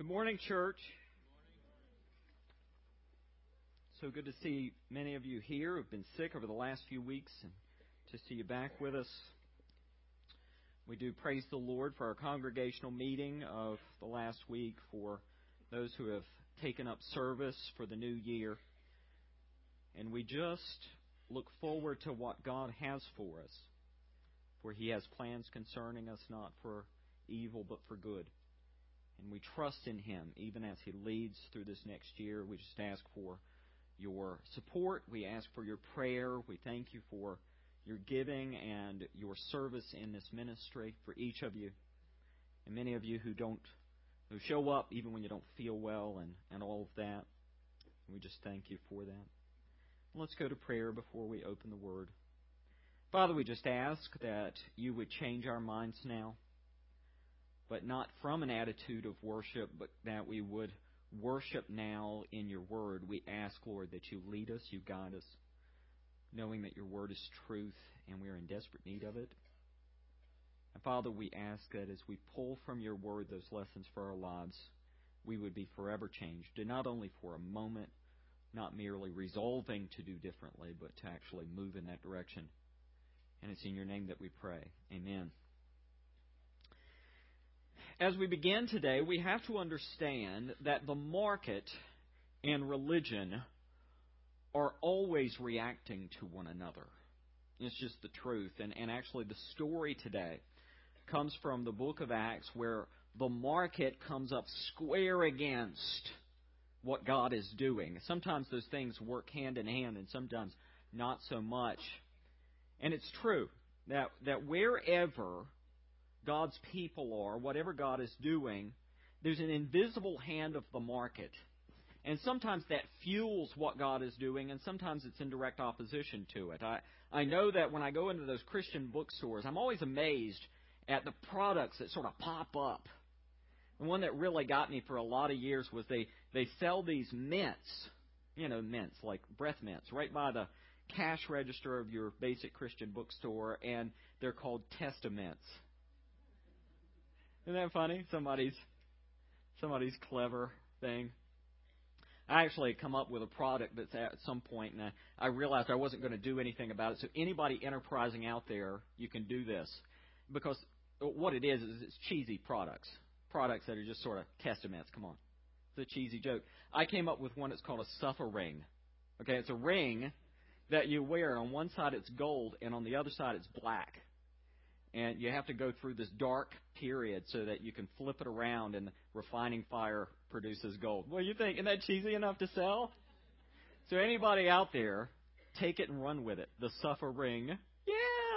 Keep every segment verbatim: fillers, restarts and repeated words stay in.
Good morning, church. So good to see many of you here who've been sick over the last few weeks, and to see you back with us. We do praise the Lord for our congregational meeting of the last week, for those who have taken up service for the new year. And we just look forward to what God has for us, for He has plans concerning us, not for evil but for good. And we trust in Him even as He leads through this next year. We just ask for your support. We ask for your prayer. We thank you for your giving and your service in this ministry for each of you. And many of you who don't, who show up even when you don't feel well and, and all of that. We just thank you for that. Let's go to prayer before we open the Word. Father, we just ask that you would change our minds now, but not from an attitude of worship, but that we would worship now in your Word. We ask, Lord, that you lead us, you guide us, knowing that your Word is truth and we are in desperate need of it. And Father, we ask that as we pull from your Word those lessons for our lives, we would be forever changed, and not only for a moment, not merely resolving to do differently, but to actually move in that direction. And it's in your name that we pray. Amen. As we begin today, we have to understand that the market and religion are always reacting to one another. It's just the truth. And, and actually the story today comes from the book of Acts, where the market comes up square against what God is doing. Sometimes those things work hand in hand, and sometimes not so much. And it's true that, that wherever God's people are, whatever God is doing, there's an invisible hand of the market. And sometimes that fuels what God is doing, and sometimes it's in direct opposition to it. I, I know that when I go into those Christian bookstores, I'm always amazed at the products that sort of pop up. The one that really got me for a lot of years was they, they sell these mints, you know, mints, like breath mints, right by the cash register of your basic Christian bookstore, and they're called Testaments. Isn't that funny? Somebody's somebody's clever thing. I actually come up with a product that's at some point, and I, I realized I wasn't going to do anything about it. So anybody enterprising out there, you can do this. Because what it is, is it's cheesy products. Products that are just sort of testaments. Come on. It's a cheesy joke. I came up with one that's called a suffer ring. Okay, it's a ring that you wear. On one side it's gold, and on the other side it's black. And you have to go through this dark period so that you can flip it around and the refining fire produces gold. What do you think? Isn't that cheesy enough to sell? So anybody out there, take it and run with it. The suffer ring. Yeah!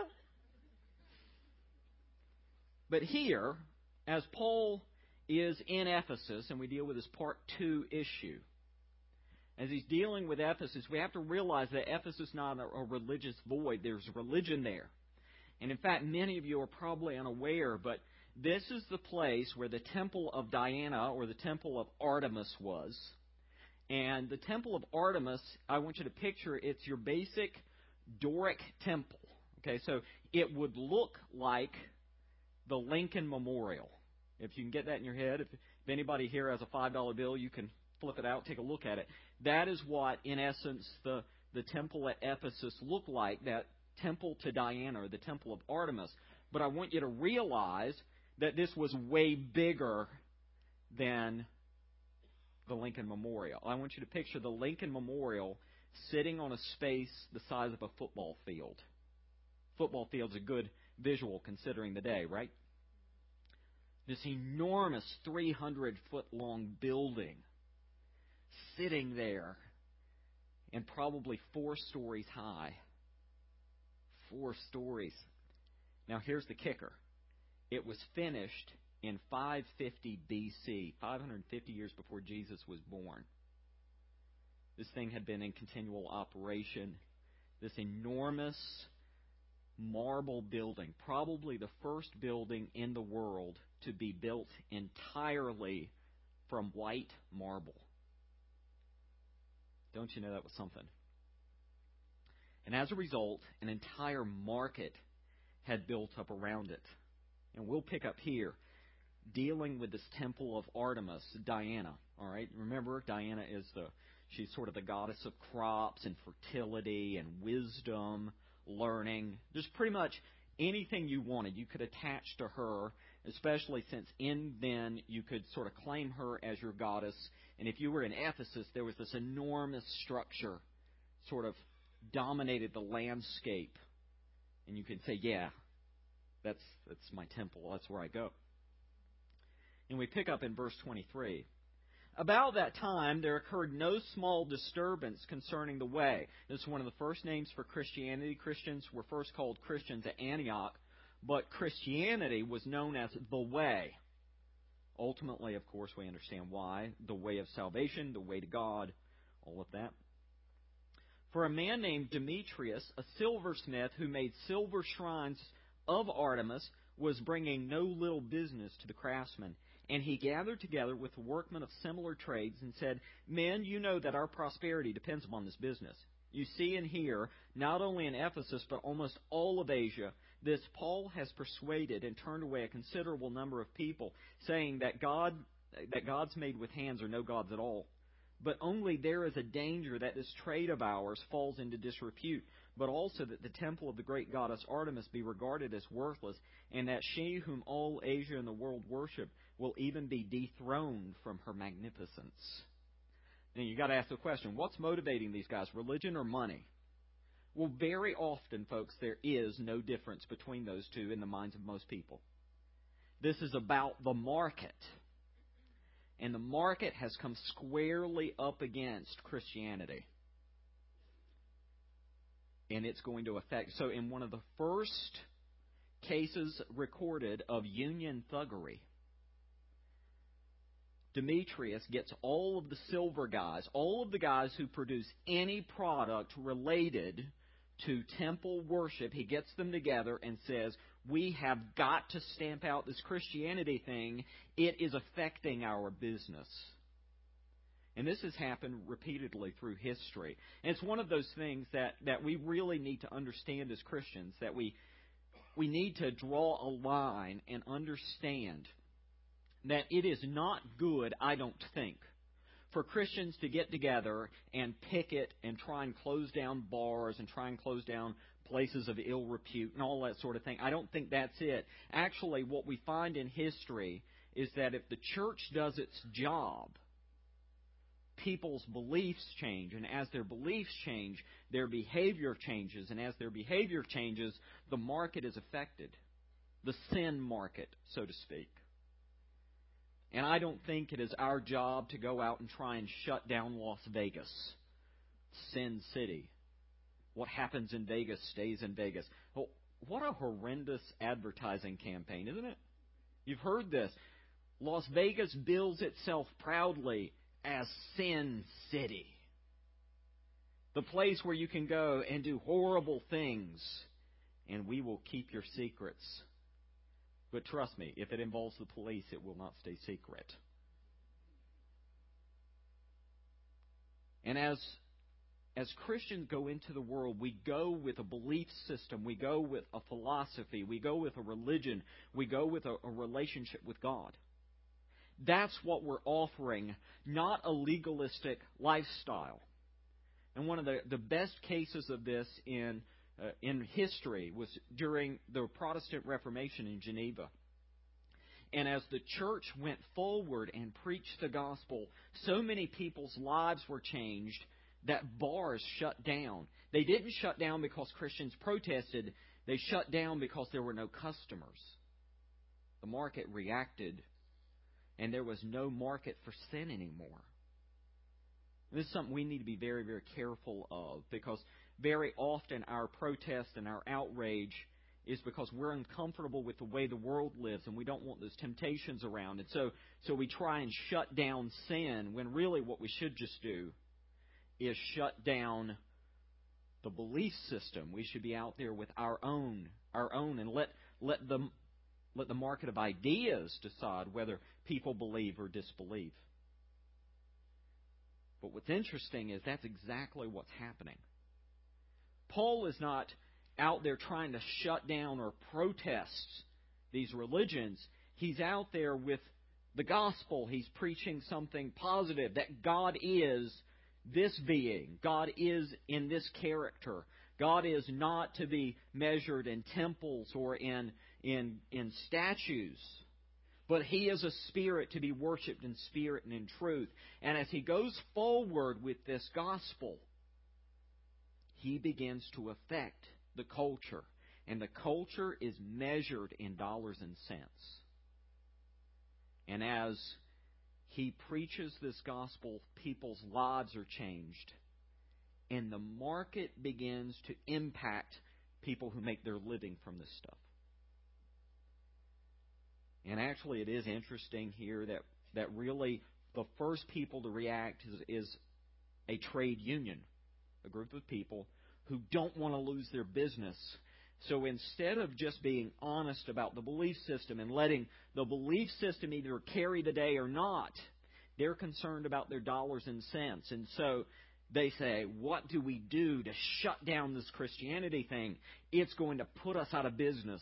But here, as Paul is in Ephesus, and we deal with this part two issue, as he's dealing with Ephesus, we have to realize that Ephesus is not a religious void. There's religion there. And in fact, many of you are probably unaware, but this is the place where the temple of Diana, or the temple of Artemis, was. And the temple of Artemis, I want you to picture, it's your basic Doric temple. Okay, so it would look like the Lincoln Memorial. If you can get that in your head, if, if anybody here has a five dollar bill, you can flip it out, take a look at it. That is what, in essence, the, the temple at Ephesus looked like, that temple to Diana, or the temple of Artemis. But I want you to realize that this was way bigger than the Lincoln Memorial. I want you to picture the Lincoln Memorial sitting on a space the size of a football field. Football field's a good visual considering the day, right? This enormous three hundred foot long building sitting there, and probably four stories high. Four stories. Now here's the kicker. It was finished in five fifty B C, five hundred fifty years before Jesus was born. This thing had been in continual operation. This enormous marble building, probably the first building in the world to be built entirely from white marble. Don't you know that was something? And as a result, an entire market had built up around it. And we'll pick up here. dealing with this temple of Artemis, Diana. All right, remember, Diana is the she's sort of the goddess of crops and fertility and wisdom, learning. There's pretty much anything you wanted you could attach to her, especially since in then you could sort of claim her as your goddess. And if you were in Ephesus, there was this enormous structure sort of dominated the landscape. And you could say, yeah, that's that's my temple. That's where I go. And we pick up in verse twenty-three. About that time, there occurred no small disturbance concerning the way. This is one of the first names for Christianity. Christians were first called Christians at Antioch, but Christianity was known as the way. Ultimately, of course, we understand why. The way of salvation, the way to God, all of that. For a man named Demetrius, a silversmith who made silver shrines of Artemis, was bringing no little business to the craftsmen. And he gathered together with the workmen of similar trades and said, Men, you know that our prosperity depends upon this business. You see and hear, not only in Ephesus, but almost all of Asia, this Paul has persuaded and turned away a considerable number of people, saying that God, that gods made with hands are no gods at all. But only there is a danger that this trade of ours falls into disrepute, but also that the temple of the great goddess Artemis be regarded as worthless, and that she whom all Asia and the world worship will even be dethroned from her magnificence. Now you've got to ask the question, what's motivating these guys, religion or money? Well, very often, folks, there is no difference between those two in the minds of most people. This is about the market. And the market has come squarely up against Christianity. And it's going to affect... So in one of the first cases recorded of union thuggery, Demetrius gets all of the silver guys, all of the guys who produce any product related to temple worship, he gets them together and says, we have got to stamp out this Christianity thing. It is affecting our business. And this has happened repeatedly through history. And it's one of those things that, that we really need to understand as Christians, that we we need to draw a line and understand that it is not good, I don't think, for Christians to get together and picket and try and close down bars and try and close down places of ill repute and all that sort of thing. I don't think that's it. Actually, what we find in history is that if the church does its job, people's beliefs change. And as their beliefs change, their behavior changes. And as their behavior changes, the market is affected. The sin market, so to speak. And I don't think it is our job to go out and try and shut down Las Vegas, Sin City. What happens in Vegas stays in Vegas. Well, what a horrendous advertising campaign, isn't it? You've heard this. Las Vegas bills itself proudly as Sin City. The place where you can go and do horrible things, and we will keep your secrets. But trust me, if it involves the police, it will not stay secret. And as As Christians go into the world, we go with a belief system, we go with a philosophy, we go with a religion, we go with a, a relationship with God. That's what we're offering, not a legalistic lifestyle. And one of the, the best cases of this in uh, in history was during the Protestant Reformation in Geneva. And as the church went forward and preached the gospel, so many people's lives were changed that bars shut down. They didn't shut down because Christians protested. They shut down because there were no customers. The market reacted, and there was no market for sin anymore. This is something we need to be very, very careful of, because very often our protest and our outrage is because we're uncomfortable with the way the world lives, and we don't want those temptations around. And so, so we try and shut down sin, when really what we should just do is shut down the belief system. We should be out there with our own, our own, and let let the let the market of ideas decide whether people believe or disbelieve. But what's interesting is that's exactly what's happening. Paul is not out there trying to shut down or protest these religions. He's out there with the gospel. He's preaching something positive, that God is this being. God is in this character. God is not to be measured in temples or in, in, in statues. But He is a spirit to be worshipped in spirit and in truth. And as He goes forward with this gospel, He begins to affect the culture. And the culture is measured in dollars and cents. And as He preaches this gospel, people's lives are changed. And the market begins to impact people who make their living from this stuff. And actually it is interesting here that, that really the first people to react is, is a trade union, a group of people who don't want to lose their business. So instead of just being honest about the belief system and letting the belief system either carry the day or not, they're concerned about their dollars and cents. And so they say, what do we do to shut down this Christianity thing? It's going to put us out of business.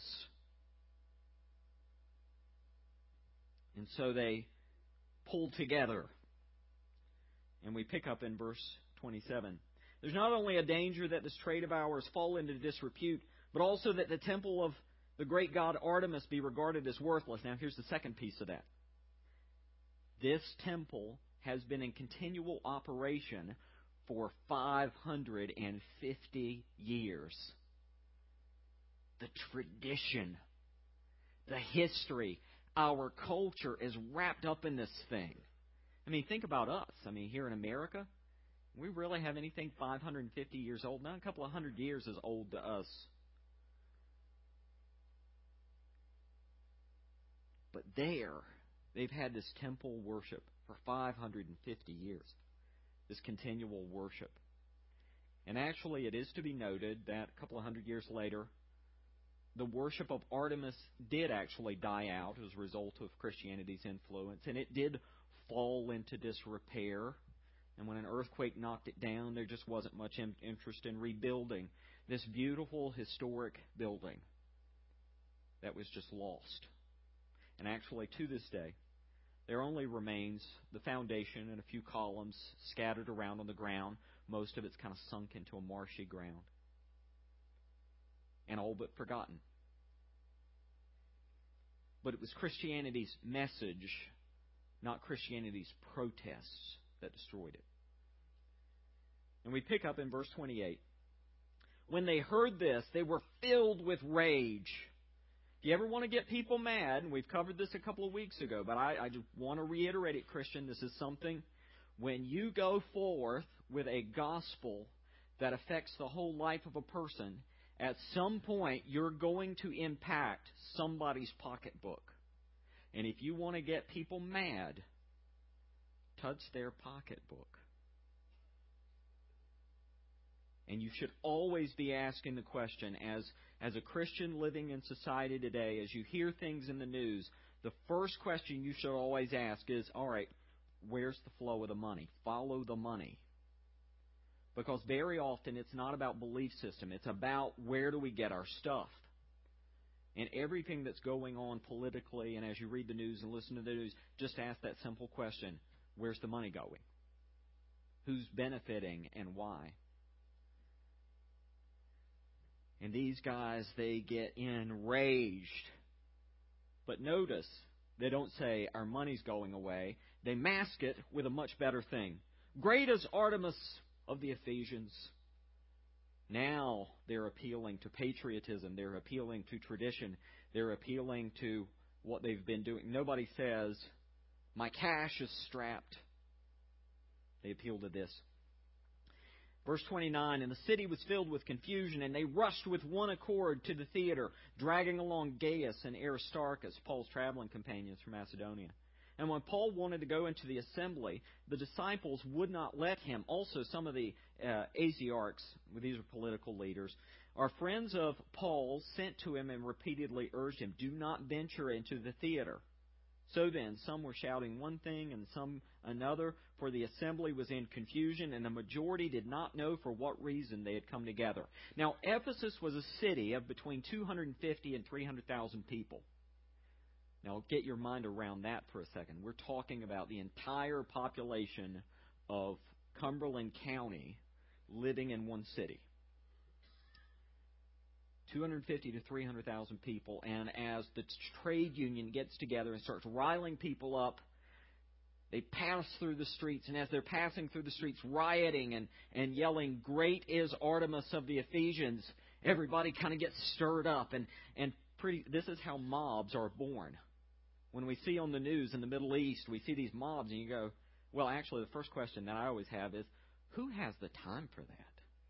And so they pull together. And we pick up in verse twenty-seven. There's not only a danger that this trade of ours fall into disrepute, but also that the temple of the great god Artemis be regarded as worthless. Now here's the second piece of that. This temple has been in continual operation for five hundred fifty years. The tradition, the history, our culture is wrapped up in this thing. I mean, think about us. I mean, here in America, we really have anything five hundred fifty years old. Now, a couple of hundred years is old to us. But there, they've had this temple worship for five hundred fifty years. This continual worship. And actually, it is to be noted that a couple of hundred years later, the worship of Artemis did actually die out as a result of Christianity's influence, and it did fall into disrepair. And when an earthquake knocked it down, there just wasn't much interest in rebuilding this beautiful historic building that was just lost. And actually, to this day, there only remains the foundation and a few columns scattered around on the ground. Most of it's kind of sunk into a marshy ground. And all but forgotten. But it was Christianity's message, not Christianity's protests, that destroyed it. And we pick up in verse twenty-eight. When they heard this, they were filled with rage. If you ever want to get people mad, and we've covered this a couple of weeks ago, but I, I just want to reiterate it, Christian, this is something, when you go forth with a gospel that affects the whole life of a person, at some point you're going to impact somebody's pocketbook. And if you want to get people mad, touch their pocketbook. And you should always be asking the question, as, as a Christian living in society today, as you hear things in the news, the first question you should always ask is, all right, where's the flow of the money? Follow the money. Because very often it's not about belief system. It's about where do we get our stuff. And everything that's going on politically, and as you read the news and listen to the news, just ask that simple question, where's the money going? Who's benefiting and why? And these guys, they get enraged. But notice, they don't say, our money's going away. They mask it with a much better thing. Great is Artemis of the Ephesians. Now they're appealing to patriotism. They're appealing to tradition. They're appealing to what they've been doing. Nobody says, my cash is strapped. They appeal to this. Verse twenty-nine, and the city was filled with confusion, and they rushed with one accord to the theater, dragging along Gaius and Aristarchus, Paul's traveling companions from Macedonia. And when Paul wanted to go into the assembly, the disciples would not let him. Also, some of the uh, Asiarchs, these are political leaders, are friends of Paul, sent to him and repeatedly urged him, do not venture into the theater. So then, some were shouting one thing and some another, for the assembly was in confusion, and the majority did not know for what reason they had come together. Now, Ephesus was a city of between two hundred fifty and three hundred thousand people. Now, get your mind around that for a second. We're talking about the entire population of Cumberland County living in one city. two hundred fifty to three hundred thousand people. And as the trade union gets together and starts riling people up, they pass through the streets. And as they're passing through the streets, rioting and, and yelling, "Great is Artemis of the Ephesians," everybody kind of gets stirred up. And, and pretty, this is how mobs are born. When we see on the news in the Middle East, we see these mobs, and you go, well, actually, the first question that I always have is, who has the time for that?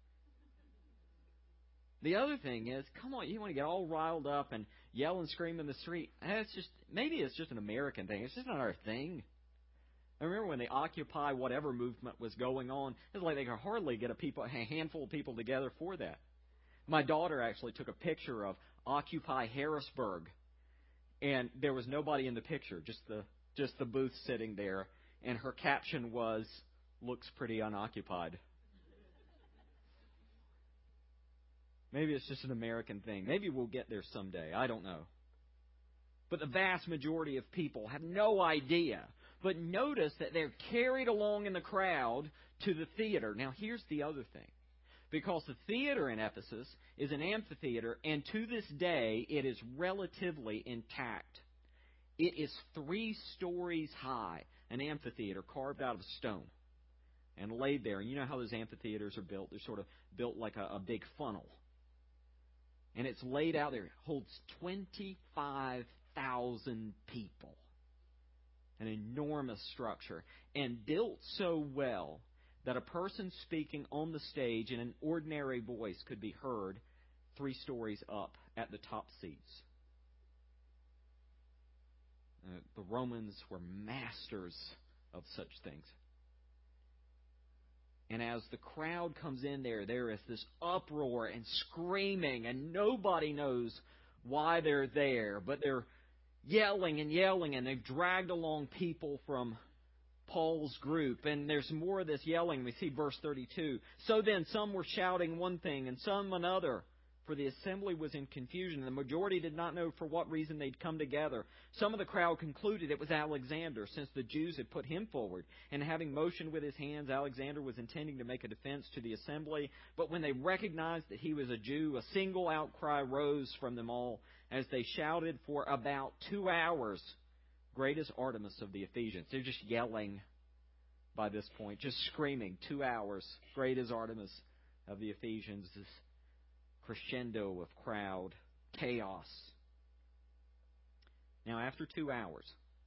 The other thing is, come on, you want to get all riled up and yell and scream in the street. It's just, maybe it's just an American thing. It's just not our thing. I remember when the Occupy whatever movement was going on, it was like they could hardly get a, people, a handful of people together for that. My daughter actually took a picture of Occupy Harrisburg, and there was nobody in the picture, just the just the booth sitting there, and her caption was, "Looks pretty unoccupied." Maybe it's just an American thing. Maybe we'll get there someday. I don't know. But the vast majority of people have no idea. But notice that they're carried along in the crowd to the theater. Now, here's the other thing. Because the theater in Ephesus is an amphitheater, and to this day it is relatively intact. It is three stories high, an amphitheater carved out of stone and laid there. And you know how those amphitheaters are built? They're sort of built like a, a big funnel. And it's laid out there. It holds twenty-five thousand people. An enormous structure. And built so well that a person speaking on the stage in an ordinary voice could be heard three stories up at the top seats. Uh, the Romans were masters of such things. And as the crowd comes in there, there is this uproar and screaming, and nobody knows why they're there, but they're yelling and yelling, and they've dragged along people from Paul's group, and there's more of this yelling. We see verse thirty-two. So then some were shouting one thing and some another, for the assembly was in confusion, and the majority did not know for what reason they'd come together. Some of the crowd concluded it was Alexander, since the Jews had put him forward. And having motioned with his hands, Alexander was intending to make a defense to the assembly. But when they recognized that he was a Jew, a single outcry rose from them all, as they shouted for about two hours, "Great is Artemis of the Ephesians." They're just yelling by this point, just screaming, two hours. "Great is Artemis of the Ephesians." This crescendo of crowd, chaos. Now, after two hours,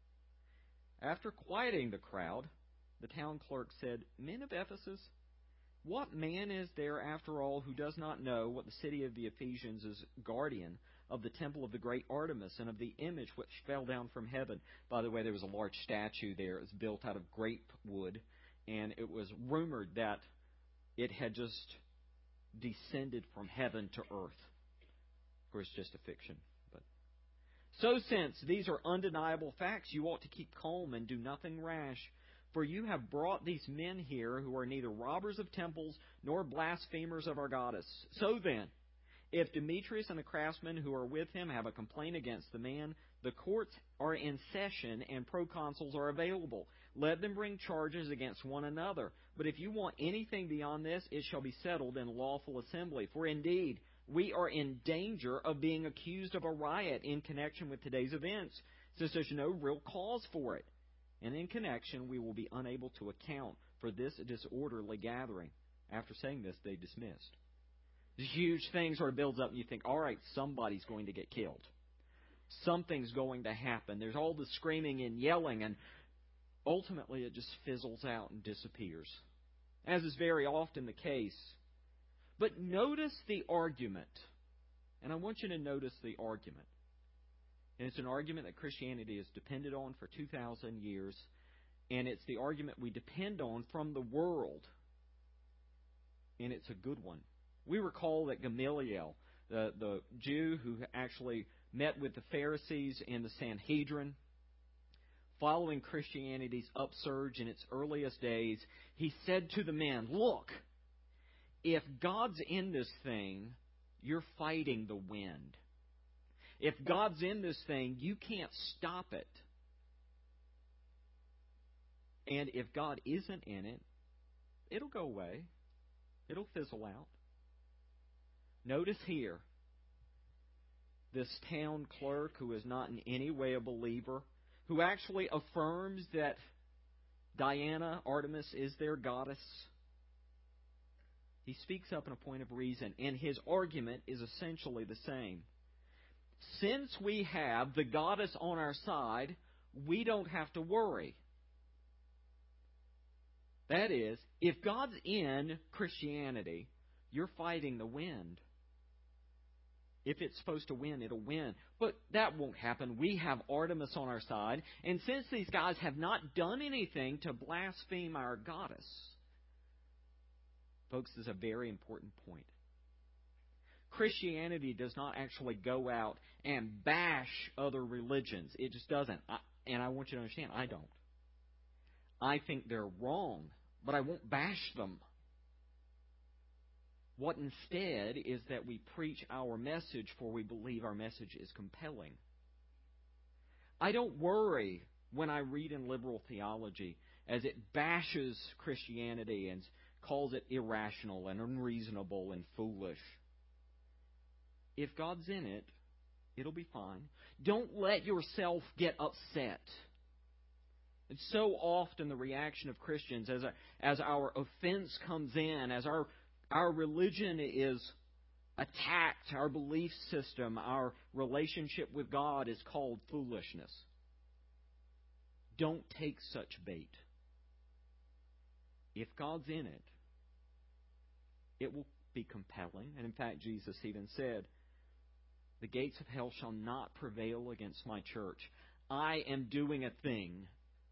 after quieting the crowd, the town clerk said, "Men of Ephesus, what man is there, after all, who does not know what the city of the Ephesians is guardian of the temple of the great Artemis and of the image which fell down from heaven?" By the way, there was a large statue there. It was built out of grape wood, and it was rumored that it had just descended from heaven to earth. Of course, just a fiction. But so since these are undeniable facts, you ought to keep calm and do nothing rash. For you have brought these men here who are neither robbers of temples nor blasphemers of our goddess. So then, if Demetrius and the craftsmen who are with him have a complaint against the man, the courts are in session and proconsuls are available. Let them bring charges against one another. But if you want anything beyond this, it shall be settled in lawful assembly. For indeed, we are in danger of being accused of a riot in connection with today's events, since there's no real cause for it. And in connection, we will be unable to account for this disorderly gathering. After saying this, they dismissed. This huge thing sort of builds up, and you think, all right, somebody's going to get killed. Something's going to happen. There's all the screaming and yelling, and ultimately it just fizzles out and disappears, as is very often the case. But notice the argument, and I want you to notice the argument. And it's an argument that Christianity has depended on for two thousand years, and it's the argument we depend on from the world, and it's a good one. We recall that Gamaliel, the, the Jew who actually met with the Pharisees in the Sanhedrin, following Christianity's upsurge in its earliest days, he said to the men, "Look, if God's in this thing, you're fighting the wind. If God's in this thing, you can't stop it. And if God isn't in it, it'll go away. It'll fizzle out. Notice here, this town clerk who is not in any way a believer, who actually affirms that Diana, Artemis, is their goddess. He speaks up in a point of reason, and his argument is essentially the same. Since we have the goddess on our side, we don't have to worry. That is, if God's in Christianity, you're fighting the wind. If it's supposed to win, it'll win. But that won't happen. We have Artemis on our side. And since these guys have not done anything to blaspheme our goddess, folks, this is a very important point. Christianity does not actually go out and bash other religions. It just doesn't. I, and I want you to understand, I don't. I think they're wrong, but I won't bash them. What instead is that we preach our message, for we believe our message is compelling. I don't worry when I read in liberal theology as it bashes Christianity and calls it irrational and unreasonable and foolish. If God's in it, it'll be fine. Don't let yourself get upset. It's so often the reaction of Christians as a, as our offense comes in, as our our religion is attacked, our belief system, our relationship with God is called foolishness. Don't take such bait. If God's in it, it will be compelling. And in fact, Jesus even said, "The gates of hell shall not prevail against my church." I am doing a thing.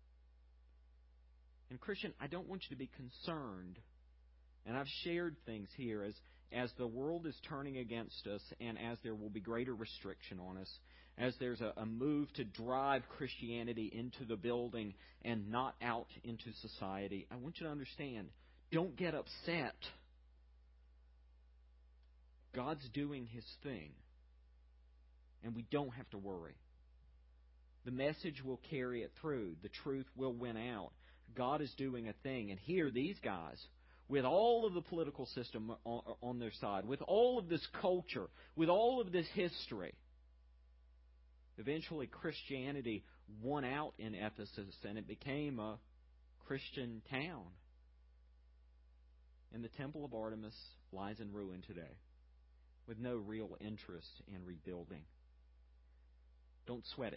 And Christian, I don't want you to be concerned. And I've shared things here as, as the world is turning against us and as there will be greater restriction on us, as there's a, a move to drive Christianity into the building and not out into society. I want you to understand, don't get upset. God's doing His thing. And we don't have to worry. The message will carry it through. The truth will win out. God is doing a thing. And here, these guys, with all of the political system on, on their side, with all of this culture, with all of this history, eventually Christianity won out in Ephesus and it became a Christian town. And the Temple of Artemis lies in ruin today, with no real interest in rebuilding. Don't sweat it.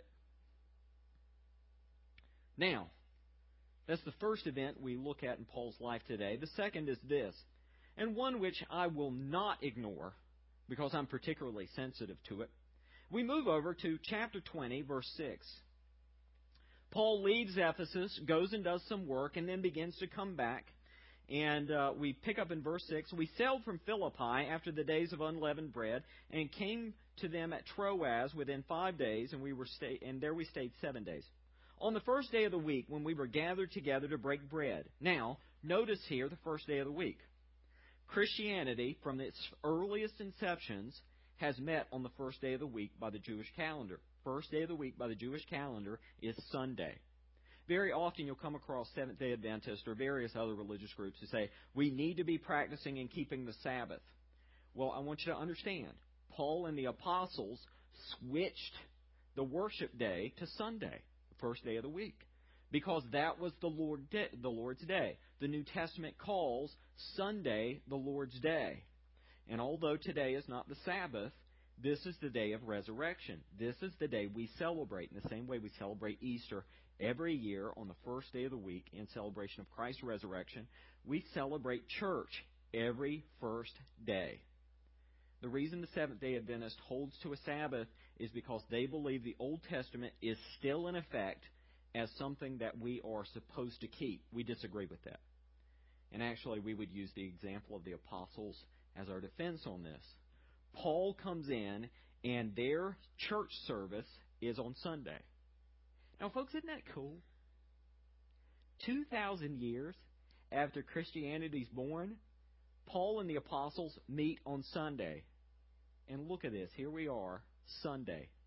Now, that's the first event we look at in Paul's life today. The second is this, and one which I will not ignore because I'm particularly sensitive to it. We move over to chapter twenty, verse six. Paul leaves Ephesus, goes and does some work, and then begins to come back. And uh, we pick up in verse six. We sailed from Philippi after the days of unleavened bread and came to them at Troas within five days, and we were stay- and there we stayed seven days. On the first day of the week, when we were gathered together to break bread. Now, notice here the first day of the week. Christianity, from its earliest inceptions, has met on the first day of the week by the Jewish calendar. First day of the week by the Jewish calendar is Sunday. Very often you'll come across Seventh-day Adventists or various other religious groups who say, we need to be practicing and keeping the Sabbath. Well, I want you to understand, Paul and the apostles switched the worship day to Sunday. First day of the week, because that was the Lord day, the Lord's day. The New Testament calls Sunday the Lord's day. And although today is not the Sabbath, this is the day of resurrection. This is the day we celebrate in the same way we celebrate Easter every year on the first day of the week in celebration of Christ's resurrection. We celebrate church every first day. The reason the Seventh-day Adventist holds to a Sabbath is because they believe the Old Testament is still in effect as something that we are supposed to keep. We disagree with that. And actually, we would use the example of the apostles as our defense on this. Paul comes in, and their church service is on Sunday. Now, folks, isn't that cool? two thousand years after Christianity's born, Paul and the apostles meet on Sunday. And look at this. Here we are, Sunday.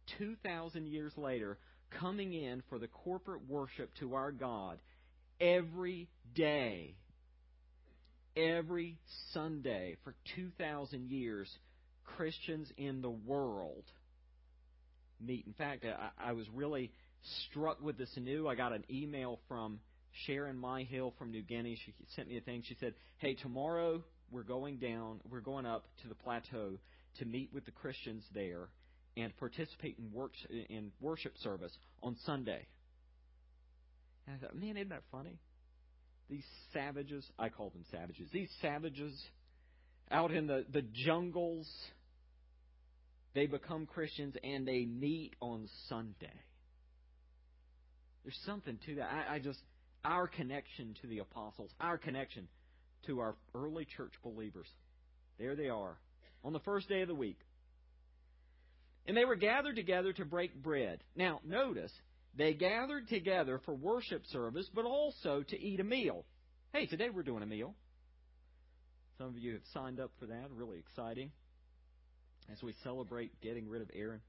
two thousand years later, coming in for the corporate worship to our God every day, every Sunday for two thousand years, Christians in the world meet. In fact, I, I was really struck with this anew. I got an email from Sharon Myhill from New Guinea. She sent me a thing. She said, hey, tomorrow we're going down, we're going up to the plateau to meet with the Christians there and participate in, work, in worship service on Sunday. And I thought, man, isn't that funny? These savages, I call them savages, these savages out in the, the jungles, they become Christians and they meet on Sunday. There's something to that. I, I just, our connection to the apostles, our connection to our early church believers. There they are, on the first day of the week. And they were gathered together to break bread. Now, notice, they gathered together for worship service, but also to eat a meal. Hey, today we're doing a meal. Some of you have signed up for that. Really exciting. As we celebrate getting rid of Aaron.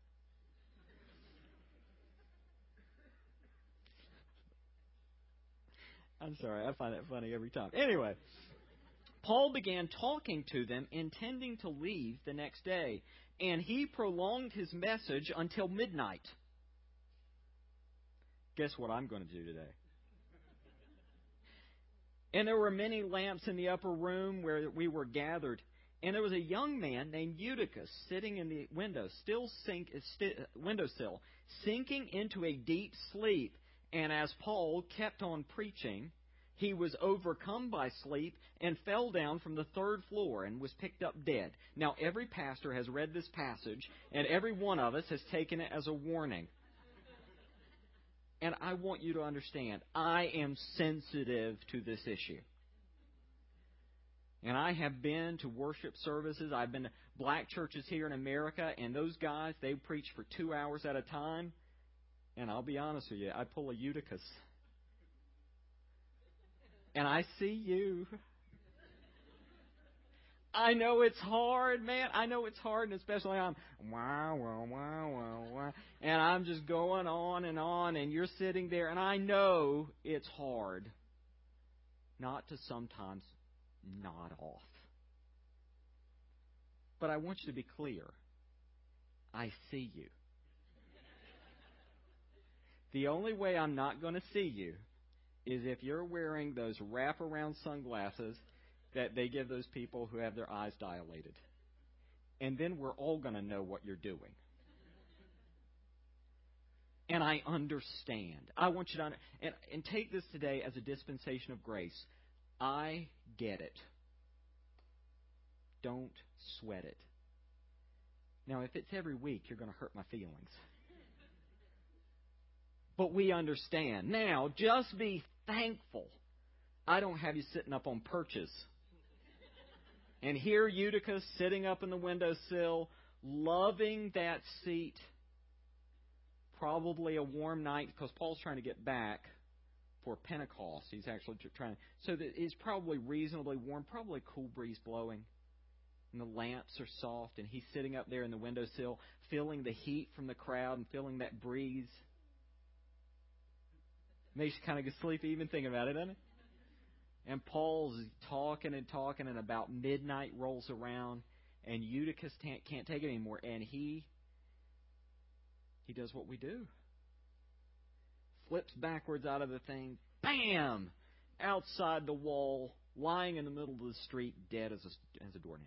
I'm sorry, I find that funny every time. Anyway, Paul began talking to them, intending to leave the next day, and he prolonged his message until midnight. Guess what I'm going to do today? And there were many lamps in the upper room where we were gathered, and there was a young man named Eutychus sitting in the window, still sink, st- windowsill, sinking into a deep sleep. And as Paul kept on preaching, he was overcome by sleep and fell down from the third floor and was picked up dead. Now, every pastor has read this passage, and every one of us has taken it as a warning. And I want you to understand, I am sensitive to this issue. And I have been to worship services. I've been to black churches here in America, and those guys, they preach for two hours at a time. And I'll be honest with you, I pull a Eutychus. And I see you. I know it's hard, man. I know it's hard, and especially I'm wow, wow, wow, wow, wow. And I'm just going on and on, and you're sitting there, and I know it's hard not to sometimes nod off. But I want you to be clear. I see you. The only way I'm not going to see you is if you're wearing those wraparound sunglasses that they give those people who have their eyes dilated. And then we're all going to know what you're doing. And I understand. I want you to under- and, and take this today as a dispensation of grace. I get it. Don't sweat it. Now, if it's every week, you're going to hurt my feelings. But we understand. Now, just be thankful I don't have you sitting up on perches. And here Eutychus sitting up in the windowsill, loving that seat. Probably a warm night because Paul's trying to get back for Pentecost. He's actually trying. So that it's probably reasonably warm, probably a cool breeze blowing. And the lamps are soft, and he's sitting up there in the windowsill, feeling the heat from the crowd and feeling that breeze. Makes you kind of get sleepy even thinking about it, doesn't it? And Paul's talking and talking, and about midnight rolls around, and Eutychus can't, can't take it anymore. And he, he does what we do. Flips backwards out of the thing, bam! Outside the wall, lying in the middle of the street, dead as a, as a doornail.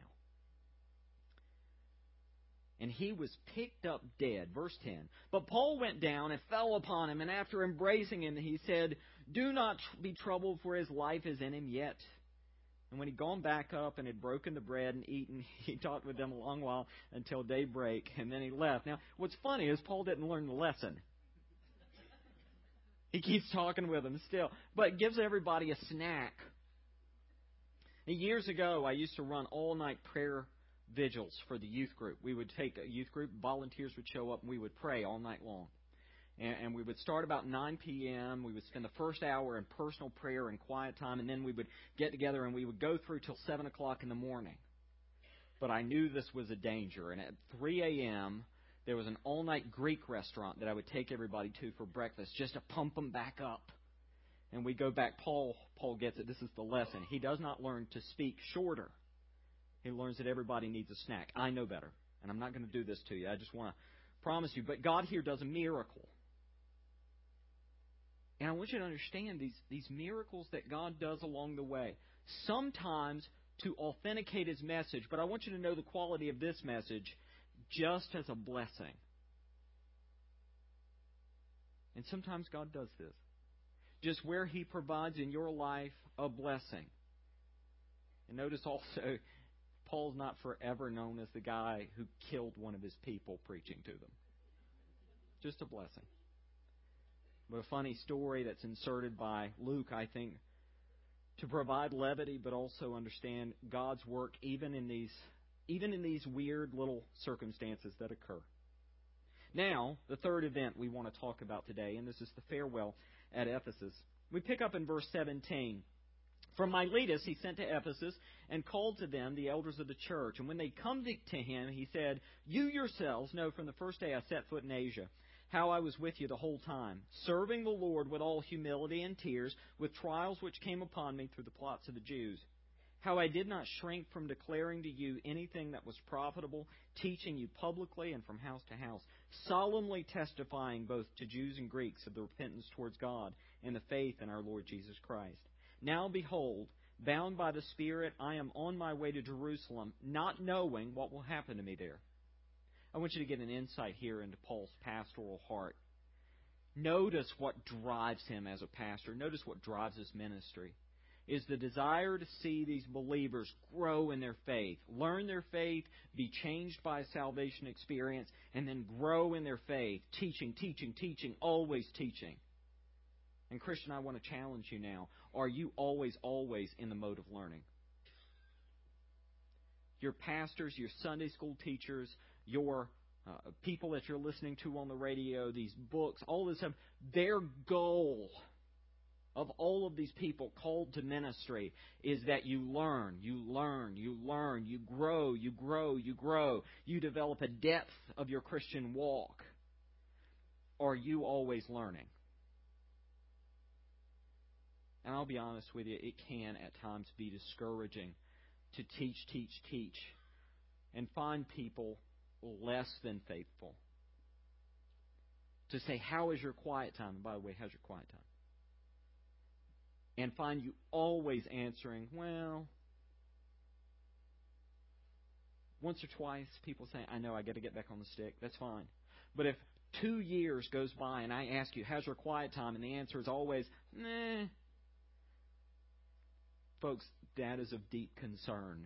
And he was picked up dead. Verse ten. But Paul went down and fell upon him, and after embracing him, he said, "Do not be troubled, for his life is in him yet." And when he'd gone back up and had broken the bread and eaten, he talked with them a long while until daybreak, and then he left. Now, what's funny is Paul didn't learn the lesson. He keeps talking with them still, but gives everybody a snack. Years ago, I used to run all-night prayer vigils for the youth group. We would take a youth group, volunteers would show up, and we would pray all night long. And, and we would start about nine p.m. We would spend the first hour in personal prayer and quiet time, and then we would get together and we would go through till seven o'clock in the morning. But I knew this was a danger, and at three a.m., there was an all-night Greek restaurant that I would take everybody to for breakfast just to pump them back up. And we go back, Paul, Paul gets it. This is the lesson. He does not learn to speak shorter. He learns that everybody needs a snack. I know better, and I'm not going to do this to you. I just want to promise you. But God here does a miracle. And I want you to understand these, these miracles that God does along the way. Sometimes to authenticate His message, but I want you to know the quality of this message just as a blessing. And sometimes God does this. Just where He provides in your life a blessing. And notice also, Paul's not forever known as the guy who killed one of his people preaching to them. Just a blessing. But a funny story that's inserted by Luke, I think, to provide levity, but also understand God's work even in these, even in these weird little circumstances that occur. Now, the third event we want to talk about today, and this is the farewell at Ephesus. We pick up in verse seventeen. From Miletus he sent to Ephesus and called to them the elders of the church. And when they come to him, he said, "You yourselves know from the first day I set foot in Asia, how I was with you the whole time, serving the Lord with all humility and tears, with trials which came upon me through the plots of the Jews. How I did not shrink from declaring to you anything that was profitable, teaching you publicly and from house to house, solemnly testifying both to Jews and Greeks of the repentance towards God and the faith in our Lord Jesus Christ. Now behold, bound by the Spirit, I am on my way to Jerusalem, not knowing what will happen to me there." I want you to get an insight here into Paul's pastoral heart. Notice what drives him as a pastor. Notice what drives his ministry. Is the desire to see these believers grow in their faith, learn their faith, be changed by a salvation experience, and then grow in their faith, teaching, teaching, teaching, always teaching. And Christian, I want to challenge you now. Are you always, always in the mode of learning? Your pastors, your Sunday school teachers, your uh, people that you're listening to on the radio, these books, all this stuff, their goal of all of these people called to ministry is that you learn, you learn, you learn, you grow, you grow, you grow. You develop a depth of your Christian walk. Are you always learning? And I'll be honest with you, it can at times be discouraging to teach, teach, teach, and find people less than faithful. To say, "How is your quiet time?" And by the way, how's your quiet time? And find you always answering, "Well," once or twice people say, "I know, I got to get back on the stick." That's fine. But if two years goes by and I ask you, "How's your quiet time?" and the answer is always, "Nah," folks, that is of deep concern.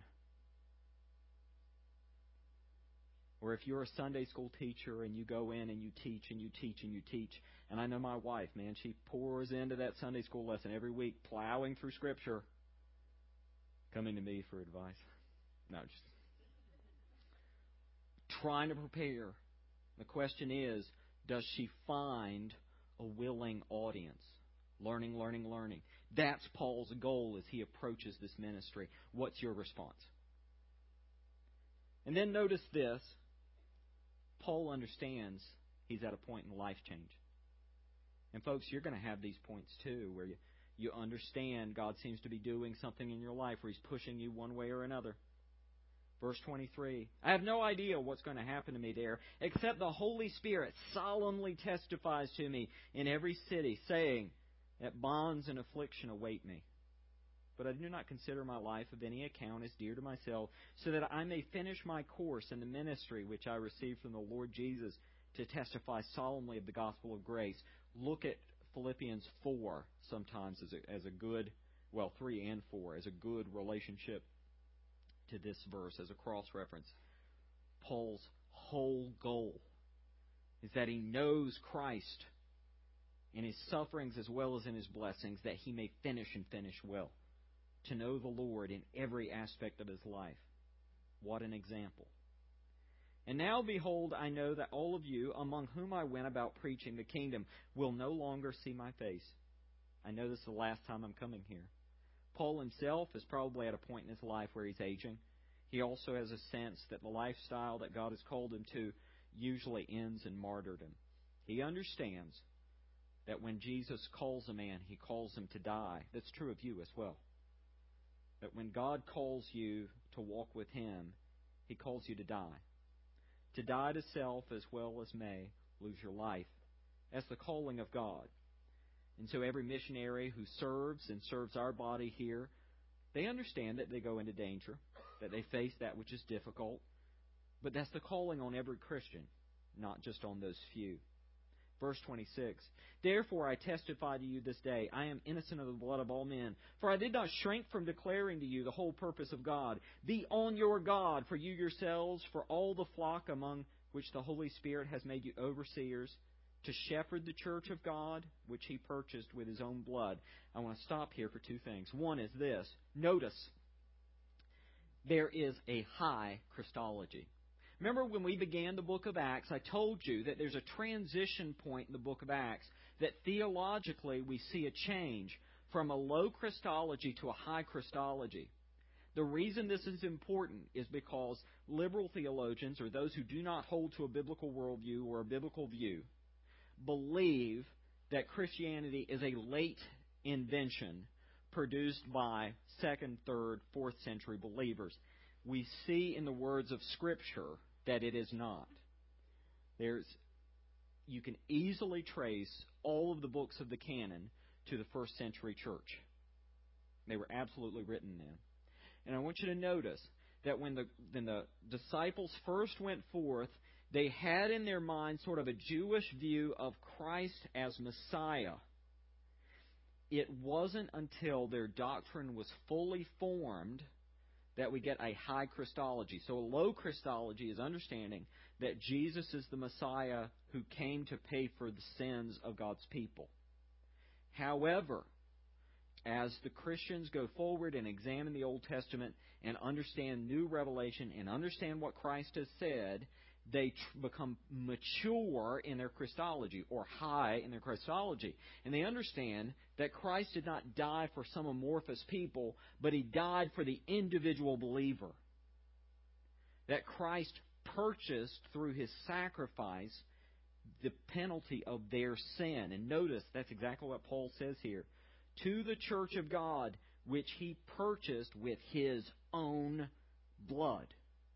Or if you're a Sunday school teacher and you go in and you teach and you teach and you teach, and I know my wife, man, she pours into that Sunday school lesson every week, plowing through Scripture, coming to me for advice. No, just trying to prepare. The question is, does she find a willing audience? Learning, learning, learning. That's Paul's goal as he approaches this ministry. What's your response? And then notice this. Paul understands he's at a point in life change. And folks, you're going to have these points too, where you, you understand God seems to be doing something in your life where He's pushing you one way or another. Verse twenty-three, "I have no idea what's going to happen to me there, except the Holy Spirit solemnly testifies to me in every city, saying that bonds and affliction await me. But I do not consider my life of any account as dear to myself, so that I may finish my course in the ministry which I received from the Lord Jesus to testify solemnly of the gospel of grace." Look at Philippians four sometimes as a, as a good, well, three and four, as a good relationship to this verse, as a cross-reference. Paul's whole goal is that he knows Christ in his sufferings as well as in his blessings, that he may finish and finish well. To know the Lord in every aspect of his life. What an example. "And now, behold, I know that all of you, among whom I went about preaching the kingdom, will no longer see my face. I know this is the last time I'm coming here." Paul himself is probably at a point in his life where he's aging. He also has a sense that the lifestyle that God has called him to, usually ends in martyrdom. He understands that when Jesus calls a man, He calls him to die. That's true of you as well. That when God calls you to walk with Him, He calls you to die. To die to self as well as may, lose your life. That's the calling of God. And so every missionary who serves and serves our body here, they understand that they go into danger, that they face that which is difficult. But that's the calling on every Christian, not just on those few. Verse twenty-six, Therefore I testify to you this day, I am innocent of the blood of all men. For I did not shrink from declaring to you the whole purpose of God. Be on your guard, for you yourselves, for all the flock among which the Holy Spirit has made you overseers, to shepherd the church of God, which He purchased with His own blood. I want to stop here for two things. One is this. Notice, there is a high Christology. Remember when we began the book of Acts, I told you that there's a transition point in the book of Acts, that theologically we see a change from a low Christology to a high Christology. The reason this is important is because liberal theologians, or those who do not hold to a biblical worldview or a biblical view, believe that Christianity is a late invention produced by second, third, fourth century believers. We see in the words of Scripture that it is not. There's, you can easily trace all of the books of the canon to the first century church. They were absolutely written then. And I want you to notice that when the, when the disciples first went forth, they had in their mind sort of a Jewish view of Christ as Messiah. It wasn't until their doctrine was fully formed that we get a high Christology. So a low Christology is understanding that Jesus is the Messiah who came to pay for the sins of God's people. However, as the Christians go forward and examine the Old Testament and understand new revelation and understand what Christ has said, they tr- become mature in their Christology, or high in their Christology. And they understand that Christ did not die for some amorphous people, but He died for the individual believer. That Christ purchased through His sacrifice the penalty of their sin. And notice, that's exactly what Paul says here. To the church of God, which He purchased with His own blood.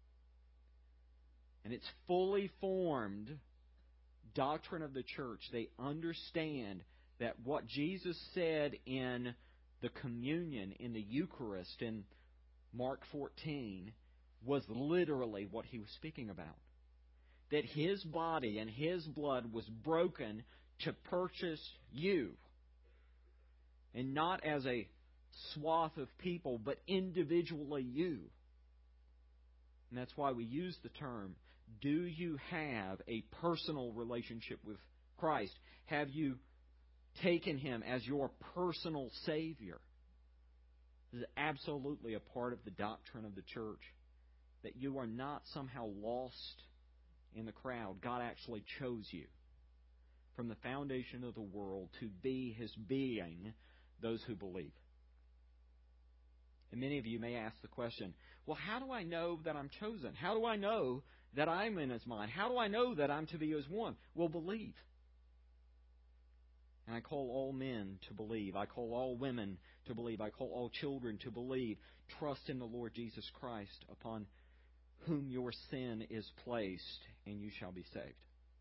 And it's fully formed doctrine of the church. They understand that what Jesus said in the communion, in the Eucharist, in Mark fourteen, was literally what He was speaking about. That His body and His blood was broken to purchase you. And not as a swath of people, but individually you. And that's why we use the term, do you have a personal relationship with Christ? Have you taken Him as your personal Savior? This is absolutely a part of the doctrine of the church. That you are not somehow lost in the crowd. God actually chose you from the foundation of the world to be His being, those who believe. And many of you may ask the question, well, how do I know that I'm chosen? How do I know that I'm in His mind? How do I know that I'm to be His one? Well, believe. And I call all men to believe. I call all women to believe. I call all children to believe. Trust in the Lord Jesus Christ, upon whom your sin is placed, and you shall be saved.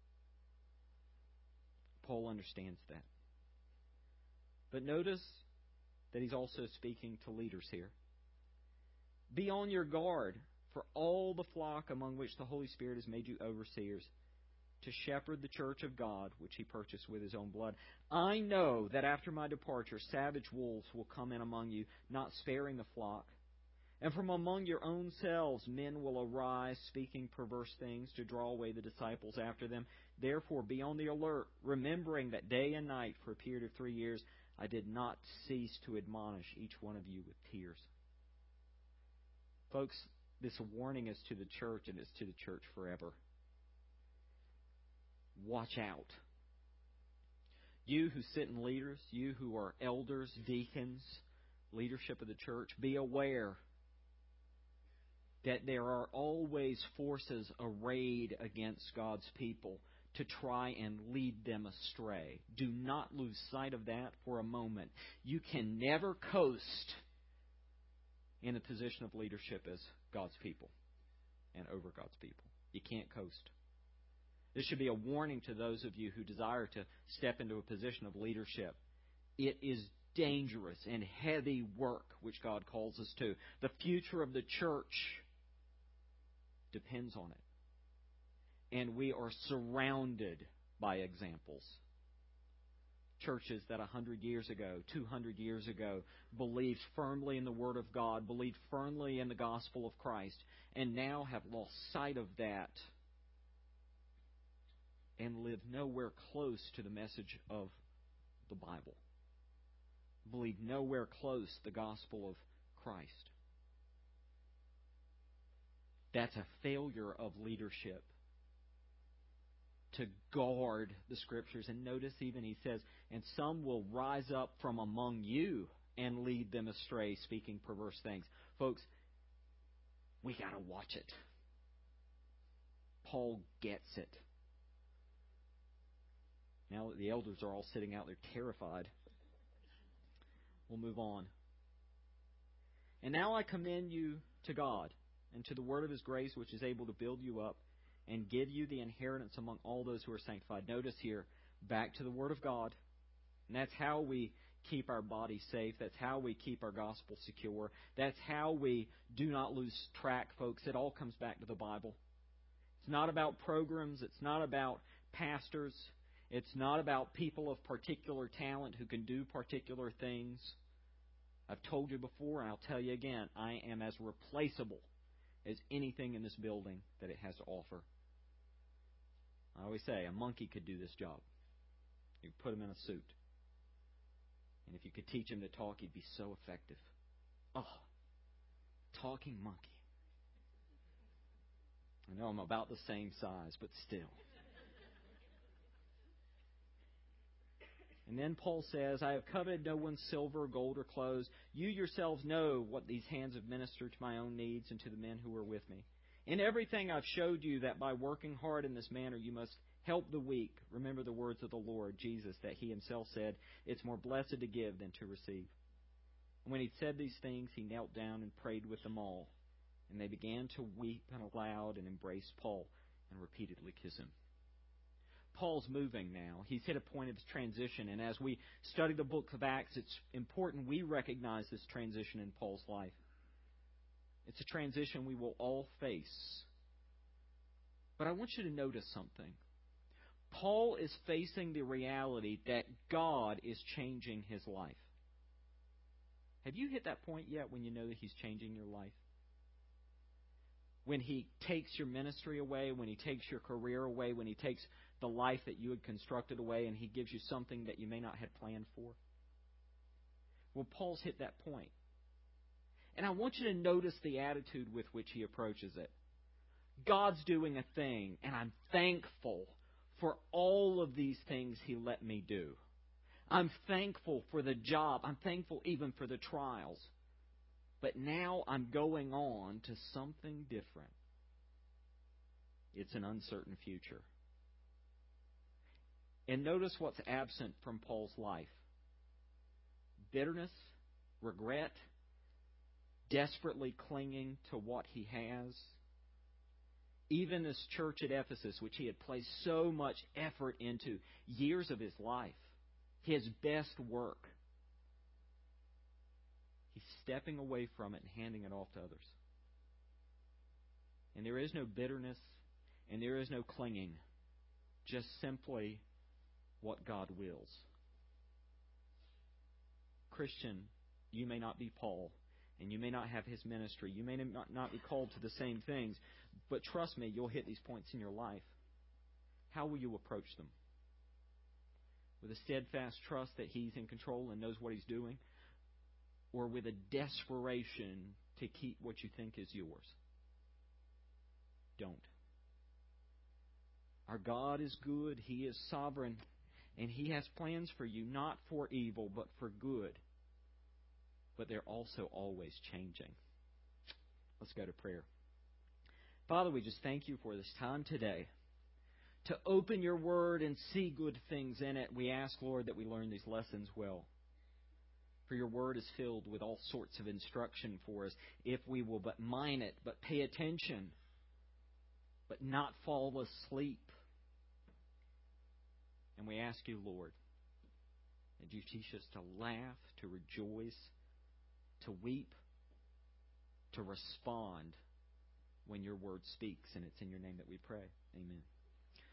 Paul understands that. But notice that he's also speaking to leaders here. Be on your guard for all the flock among which the Holy Spirit has made you overseers, to shepherd the church of God, which He purchased with His own blood. I know that after my departure, savage wolves will come in among you, not sparing the flock. And from among your own selves men will arise, speaking perverse things, to draw away the disciples after them. Therefore be on the alert, remembering that day and night for a period of three years I did not cease to admonish each one of you with tears. Folks, this warning is to the church, and it's to the church forever. Watch out. You who sit in leaders, you who are elders, deacons, leadership of the church, be aware. that there are always forces arrayed against God's people to try and lead them astray. Do not lose sight of that for a moment. You can never coast in a position of leadership as God's people and over God's people. You can't coast. This should be a warning to those of you who desire to step into a position of leadership. It is dangerous and heavy work which God calls us to. The future of the church depends on it. And we are surrounded by examples. Churches that a hundred years ago, two hundred years ago, believed firmly in the Word of God, believed firmly in the gospel of Christ, and now have lost sight of that and live nowhere close to the message of the Bible. Believe nowhere close the gospel of Christ. That's a failure of leadership to guard the Scriptures. And notice even he says, and some will rise up from among you and lead them astray, speaking perverse things. Folks, we got to watch it. Paul gets it. Now that the elders are all sitting out there terrified, we'll move on. And now I commend you to God and to the word of His grace, which is able to build you up and give you the inheritance among all those who are sanctified. Notice here, back to the Word of God. And that's how we keep our body safe. That's how we keep our gospel secure. That's how we do not lose track, folks. It all comes back to the Bible. It's not about programs. It's not about pastors. It's not about people of particular talent who can do particular things. I've told you before, and I'll tell you again, I am as replaceable as anything in this building that it has to offer. I always say, a monkey could do this job. You put him in a suit. And if you could teach him to talk, he'd be so effective. Oh, talking monkey. I know I'm about the same size, but still. And then Paul says, I have coveted no one's silver, gold, or clothes. You yourselves know what these hands have ministered to my own needs and to the men who were with me. In everything I've showed you that by working hard in this manner you must help the weak. Remember the words of the Lord Jesus, that He Himself said, it's more blessed to give than to receive. And when He'd said these things, He knelt down and prayed with them all. And they began to weep aloud and embrace Paul and repeatedly kiss him. Paul's moving now. He's hit a point of transition. And as we study the book of Acts, it's important we recognize this transition in Paul's life. It's a transition we will all face. But I want you to notice something. Paul is facing the reality that God is changing his life. Have you hit that point yet when you know that He's changing your life? When He takes your ministry away, when He takes your career away, when He takes the life that you had constructed away and He gives you something that you may not have planned for? Well, Paul's hit that point. And I want you to notice the attitude with which he approaches it. God's doing a thing, and I'm thankful for all of these things He let me do. I'm thankful for the job. I'm thankful even for the trials. But now I'm going on to something different. It's an uncertain future. And notice what's absent from Paul's life. Bitterness, regret, desperately clinging to what he has. Even this church at Ephesus, which he had placed so much effort into, years of his life, his best work, he's stepping away from it and handing it off to others. And there is no bitterness and there is no clinging, just simply what God wills. Christian, you may not be Paul, and you may not have his ministry. You may not be called to the same things, but trust me, you'll hit these points in your life. How will you approach them? With a steadfast trust that He's in control and knows what He's doing? Or with a desperation to keep what you think is yours? Don't. Our God is good. He is sovereign. And He has plans for you, not for evil, but for good. But they're also always changing. Let's go to prayer. Father, we just thank You for this time today to open Your Word and see good things in it. We ask, Lord, that we learn these lessons well. For Your Word is filled with all sorts of instruction for us if we will but mine it, but pay attention, but not fall asleep. And we ask You, Lord, that You teach us to laugh, to rejoice, to weep, to respond when Your Word speaks. And it's in Your name that we pray. Amen.